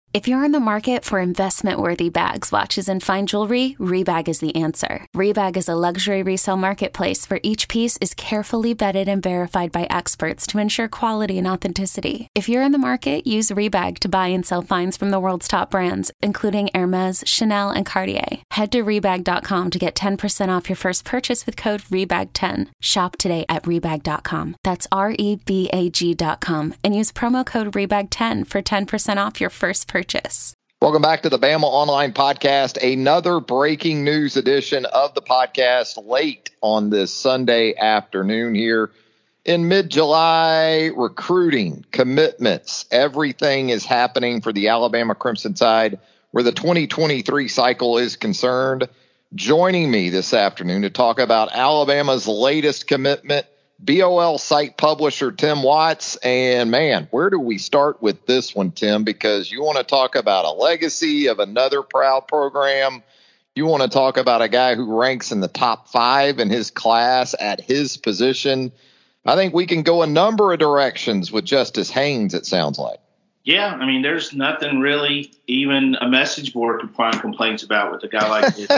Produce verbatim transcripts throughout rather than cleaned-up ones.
If you're in the market for investment-worthy bags, watches, and fine jewelry, Rebag is the answer. Rebag is a luxury resale marketplace where each piece is carefully vetted and verified by experts to ensure quality and authenticity. If you're in the market, use Rebag to buy and sell finds from the world's top brands, including Hermes, Chanel, and Cartier. Head to Rebag dot com to get ten percent off your first purchase with code Rebag ten. Shop today at Rebag dot com. That's R E B A G dot com and use promo code Rebag ten for ten percent off your first purchase. Purchase. Welcome back to the Bama Online Podcast, another breaking news edition of the podcast late on this Sunday afternoon here in mid-July. Recruiting, commitments, everything is happening for the Alabama Crimson Tide where the twenty twenty-three cycle is concerned. Joining me this afternoon to talk about Alabama's latest commitment, B O L site publisher Tim Watts. And man, where do we start with this one, Tim? Because you want to talk about a legacy of another proud program. You want to talk about a guy who ranks in the top five in his class at his position. I think we can go a number of directions with Justice Haynes, it sounds like. Yeah, I mean, there's nothing really even a message board can find complaints about with a guy like this.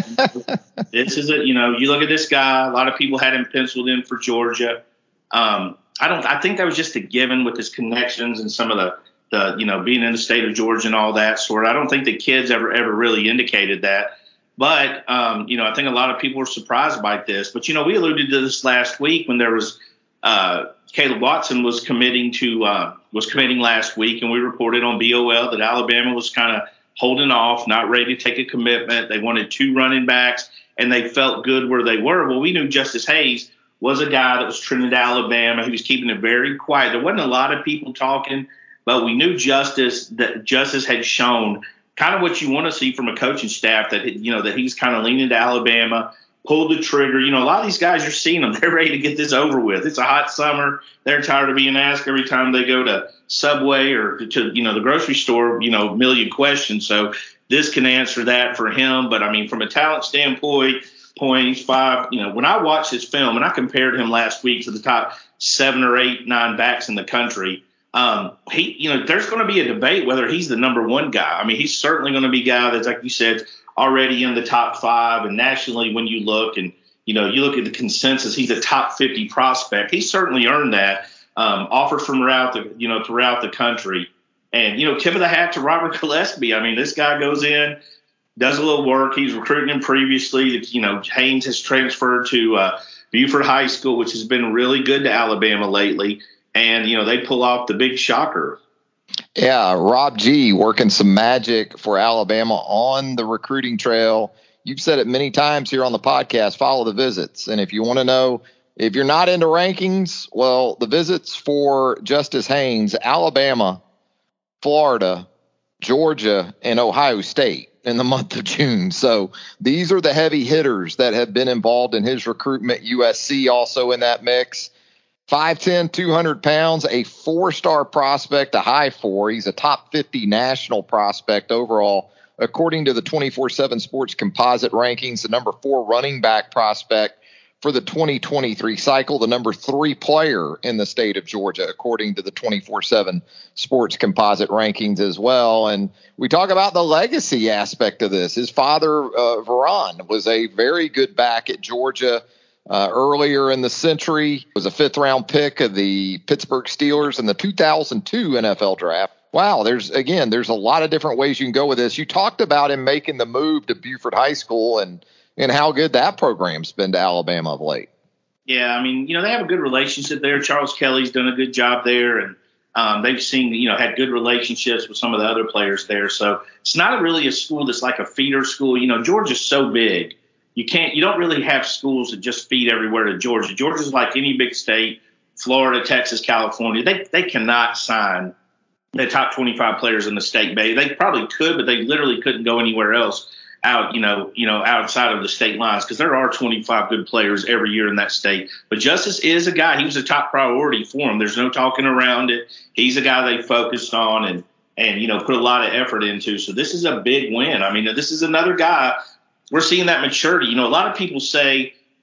This is a, you know, you look at this guy, a lot of people had him penciled in for Georgia. Um, I don't. I think that was just a given with his connections and some of the, the, you know, being in the state of Georgia and all that sort. I don't think the kids ever, ever really indicated that. But, um, you know, I think a lot of people were surprised by this. But, you know, we alluded to this last week when there was uh, Caleb Watson was committing to uh, was committing last week. And we reported on B O L that Alabama was kind of holding off, not ready to take a commitment. They wanted two running backs and they felt good where they were. Well, we knew Justice Haynes was a guy that was trending to Alabama. He was keeping it very quiet. There wasn't a lot of people talking, but we knew Justice that Justice had shown kind of what you want to see from a coaching staff, that, you know, that he's kind of leaning to Alabama, pulled the trigger. You know, a lot of these guys, you're seeing them, they're ready to get this over with. It's a hot summer. They're tired of being asked every time they go to Subway or to, you know, the grocery store, you know, a million questions. So this can answer that for him. But, I mean, from a talent standpoint, Point five, you know, when I watched his film and I compared him last week to the top seven or eight, nine backs in the country, um, he, you know, there's going to be a debate whether he's the number one guy. I mean, he's certainly going to be a guy that's, like you said, already in the top five. And nationally, when you look and, you know, you look at the consensus, he's a top fifty prospect. He's certainly earned that, um, offered from throughout the, you know, throughout the country. And, you know, tip of the hat to Robert Gillespie. I mean, this guy goes in, does a little work. He's recruiting him previously. You know, Haynes has transferred to uh, Buford High School, which has been really good to Alabama lately. And, you know, they pull off the big shocker. Yeah, Rob G working some magic for Alabama on the recruiting trail. You've said it many times here on the podcast, follow the visits. And if you want to know, if you're not into rankings, well, the visits for Justice Haynes, Alabama, Florida, Georgia, and Ohio State in the month of June. So these are the heavy hitters that have been involved in his recruitment. U S C also in that mix. five ten, two hundred pounds, a four-star prospect, a high four. He's a top fifty national prospect overall, according to the twenty-four seven Sports Composite rankings, the number four running back prospect for the twenty twenty-three cycle, the number three player in the state of Georgia, according to the twenty-four seven Sports Composite rankings as well. And we talk about the legacy aspect of this. His father, uh, Veron, was a very good back at Georgia uh, earlier in the century, was a fifth round pick of the Pittsburgh Steelers in the two thousand two N F L draft. Wow, there's, again, there's a lot of different ways you can go with this. You talked about him making the move to Buford High School and and how good that program's been to Alabama of late. Yeah, I mean, you know, they have a good relationship there. Charles Kelly's done a good job there, and um, they've seen, you know, had good relationships with some of the other players there. So it's not a really a school that's like a feeder school. You know, Georgia's so big. You can't, you don't really have schools that just feed everywhere to Georgia. Georgia's like any big state, Florida, Texas, California. They they cannot sign the top twenty-five players in the state. They they probably could, but they literally couldn't go anywhere else out, you know, you know, outside of the state lines, because there are twenty-five good players every year in that state. But Justice is a guy, he was a top priority for him. There's no talking around it. He's a guy they focused on and, and, you know, put a lot of effort into. So this is a big win. I mean, this is another guy. We're seeing that maturity. You know, a lot of people say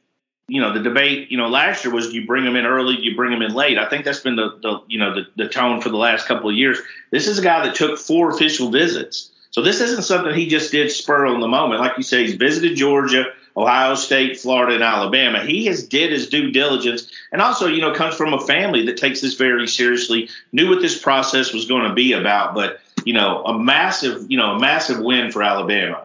you know, the debate, you know, last year was, do you bring them in early, do you bring them in late? I think that's been the, the you know, the, the tone for the last couple of years. This is a guy that took four official visits. So this isn't something he just did spur on the moment. Like you say, he's visited Georgia, Ohio State, Florida, and Alabama. He has did his due diligence, and also, you know, comes from a family that takes this very seriously, knew what this process was going to be about. But, you know, a massive, you know, a massive win for Alabama.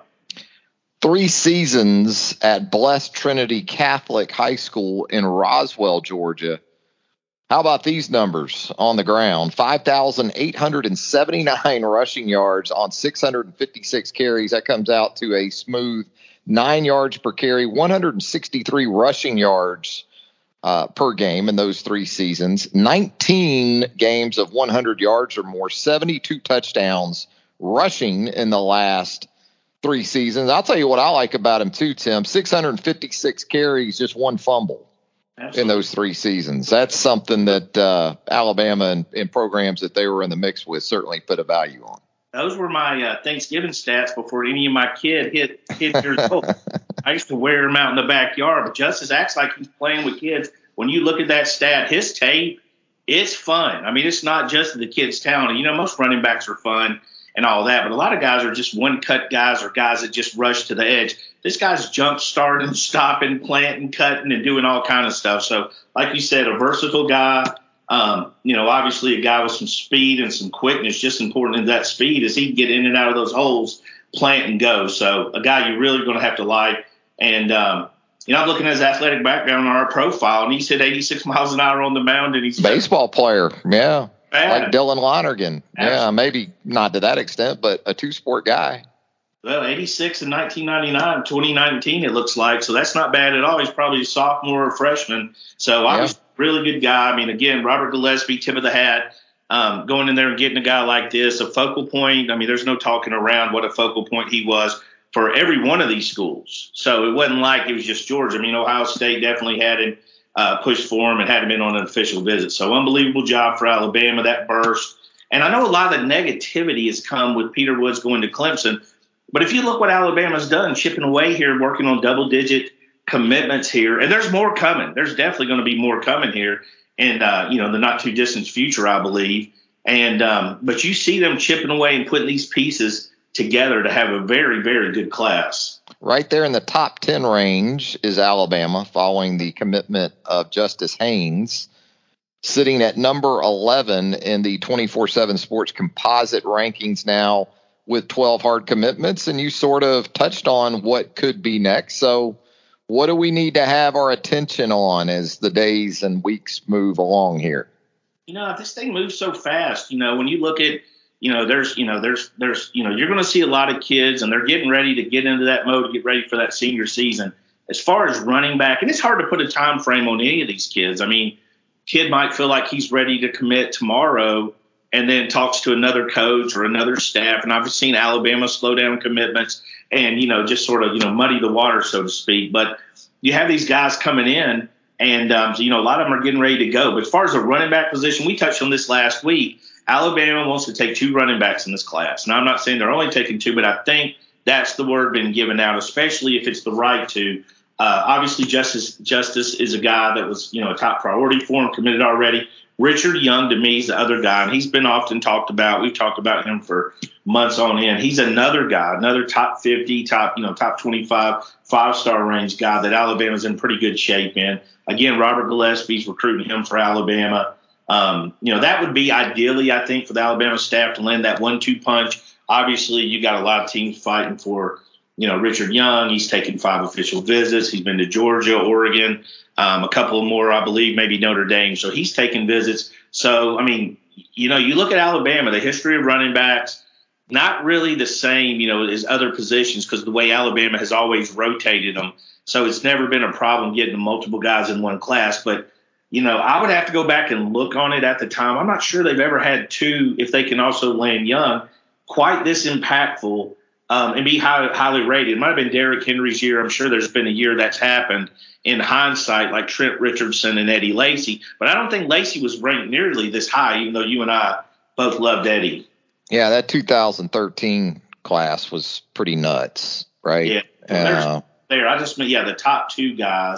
Three seasons at Blessed Trinity Catholic High School in Roswell, Georgia. How about these numbers on the ground? five thousand eight hundred seventy-nine rushing yards on six hundred fifty-six carries. That comes out to a smooth nine yards per carry, one hundred sixty-three rushing yards uh, per game in those three seasons. nineteen games of one hundred yards or more, seventy-two touchdowns rushing in the last three seasons. I'll tell you what I like about him too, Tim. six hundred fifty-six carries, just one fumble. Absolutely. In those three seasons. That's something that uh, Alabama and, and programs that they were in the mix with certainly put a value on. Those were my uh, Thanksgiving stats before any of my kid hit hit years old. I used to wear them out in the backyard, but Justice acts like he's playing with kids. When you look at that stat, his tape, it's fun. I mean, it's not just the kid's talent. You know, most running backs are fun and all that, but a lot of guys are just one-cut guys or guys that just rush to the edge. This guy's jump starting, stopping, planting, cutting, and doing all kind of stuff. So, like you said, a versatile guy. Um, you know, obviously a guy with some speed and some quickness. Just important in that speed is he can get in and out of those holes, plant and go. So, a guy you're really going to have to like. And um, you know, I'm looking at his athletic background on our profile, and he's hit eighty-six miles an hour on the mound, and he's baseball player. Yeah, bad. Like Dylan Lonergan. Absolutely. Yeah, maybe not to that extent, but a two-sport guy. Well, eighty-six in nineteen ninety-nine, twenty nineteen, it looks like. So that's not bad at all. He's probably a sophomore or freshman. So obviously, yeah. Really good guy. I mean, again, Robert Gillespie, tip of the hat, um, going in there and getting a guy like this, a focal point. I mean, there's no talking around what a focal point he was for every one of these schools. So it wasn't like it was just Georgia. I mean, Ohio State definitely had him uh, pushed for him and had him in on an official visit. So unbelievable job for Alabama, that burst. And I know a lot of the negativity has come with Peter Woods going to Clemson. But if you look what Alabama's done, chipping away here, working on double-digit commitments here, and there's more coming. There's definitely going to be more coming here in, uh, you know, the not-too-distant future, I believe. And um, but you see them chipping away and putting these pieces together to have a very, very good class. Right there in the top ten range is Alabama, following the commitment of Justice Haynes, sitting at number eleven in the twenty-four seven Sports composite rankings now, with twelve hard commitments, and you sort of touched on what could be next. So what do we need to have our attention on as the days and weeks move along here? You know, this thing moves so fast. You know, when you look at, you know, there's, you know, there's, there's, you know, you're going to see a lot of kids, and they're getting ready to get into that mode, to get ready for that senior season. As far as running back, and it's hard to put a time frame on any of these kids. I mean, kid might feel like he's ready to commit tomorrow, and then talks to another coach or another staff. And I've seen Alabama slow down commitments and, you know, just sort of, you know, muddy the water, so to speak. But you have these guys coming in, and, um, you know, a lot of them are getting ready to go. But as far as the running back position, we touched on this last week. Alabama wants to take two running backs in this class. Now, I'm not saying they're only taking two, but I think that's the word being given out, especially if it's the right two. Uh, obviously, Justice Justice is a guy that was, you know, a top priority for him, committed already. Richard Young, to me, is the other guy, and he's been often talked about. We've talked about him for months on end. He's another guy, another top fifty, top, you know, top twenty-five, five-star range guy that Alabama's in pretty good shape in. Again, Robert Gillespie's recruiting him for Alabama. Um, you know, that would be ideally, I think, for the Alabama staff to land that one two punch. Obviously, you got a lot of teams fighting for, you know, Richard Young. He's taken five official visits. He's been to Georgia, Oregon. Um, a couple more, I believe, maybe Notre Dame. So he's taking visits. So, I mean, you know, you look at Alabama, the history of running backs, not really the same, you know, as other positions, because the way Alabama has always rotated them. So it's never been a problem getting multiple guys in one class. But, you know, I would have to go back and look on it at the time. I'm not sure they've ever had two, if they can also land Young, quite this impactful um, and be high, highly rated. It might have been Derrick Henry's year. I'm sure there's been a year that's happened in hindsight, like Trent Richardson and Eddie Lacy. But I don't think Lacy was ranked nearly this high, even though you and I both loved Eddie. Yeah, that two thousand thirteen class was pretty nuts, right? Yeah. Uh, there, I just mean, yeah, the top two guys.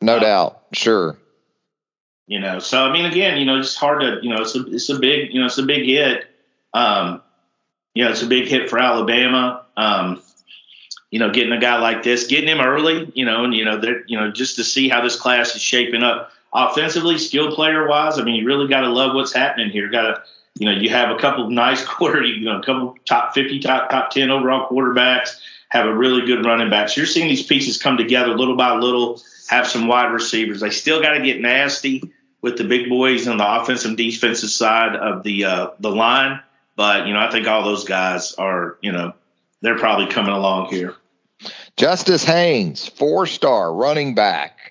no uh, doubt. Sure. You know, so, I mean, again, you know, it's hard to, you know, it's a, it's a big, you know, it's a big hit. Um, you know, it's a big hit for Alabama. Um, you know, getting a guy like this, getting him early, you know, and, you know, they're, you know, just to see how this class is shaping up offensively, skill player wise. I mean, you really got to love what's happening here. Got to, you know, you have a couple of nice quarter, you know, a couple top fifty, top, top ten overall quarterbacks, have a really good running back. So you're seeing these pieces come together little by little, have some wide receivers. They still got to get nasty with the big boys on the offensive and defensive side of the uh, the line. But, you know, I think all those guys are, you know, they're probably coming along here. Justice Haynes, four-star running back,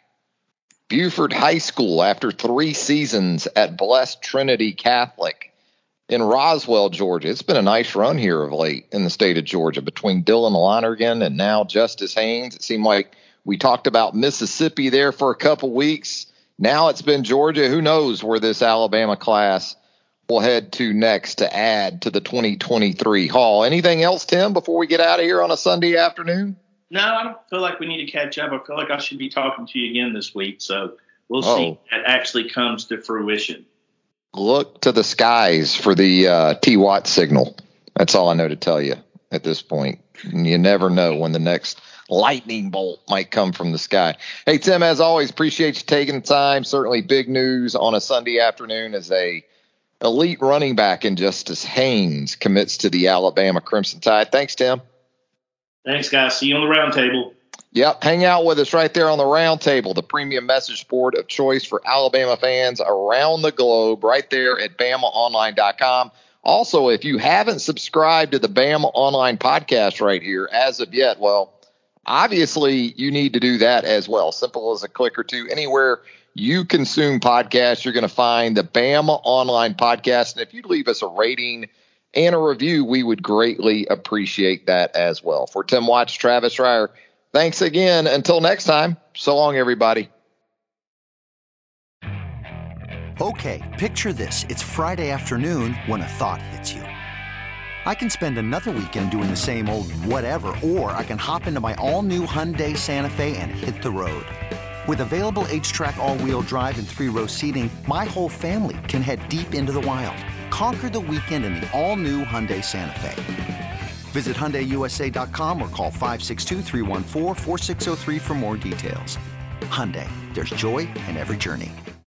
Buford High School after three seasons at Blessed Trinity Catholic in Roswell, Georgia. It's been a nice run here of late in the state of Georgia between Dylan Lonergan and now Justice Haynes. It seemed like we talked about Mississippi there for a couple weeks. Now it's been Georgia. Who knows where this Alabama class will head to next to add to the twenty twenty-three haul. Anything else, Tim, before we get out of here on a Sunday afternoon? No, I don't feel like we need to catch up. I feel like I should be talking to you again this week. So we'll oh. see if that actually comes to fruition. Look to the skies for the uh, T-Watt signal. That's all I know to tell you at this point. You never know when the next lightning bolt might come from the sky. Hey, Tim, as always, appreciate you taking the time. Certainly big news on a Sunday afternoon as a elite running back in Justice Haynes commits to the Alabama Crimson Tide. Thanks, Tim. Thanks, guys. See you on the round table. Yep. Hang out with us right there on the round table, the premium message board of choice for Alabama fans around the globe, right there at Bama Online dot com. Also, if you haven't subscribed to the Bama Online podcast right here as of yet, well, obviously you need to do that as well. Simple as a click or two. Anywhere you consume podcasts, you're going to find the Bama Online podcast. And if you leave us a rating and a review, we would greatly appreciate that as well. For Tim Watts, Travis Reier, thanks again. Until next time, so long, everybody. Okay, picture this. It's Friday afternoon when a thought hits you. I can spend another weekend doing the same old whatever, or I can hop into my all-new Hyundai Santa Fe and hit the road. With available H-Track all-wheel drive and three-row seating, my whole family can head deep into the wild. Conquer the weekend in the all-new Hyundai Santa Fe. Visit Hyundai U S A dot com or call five six two, three one four, four six zero three for more details. Hyundai, there's joy in every journey.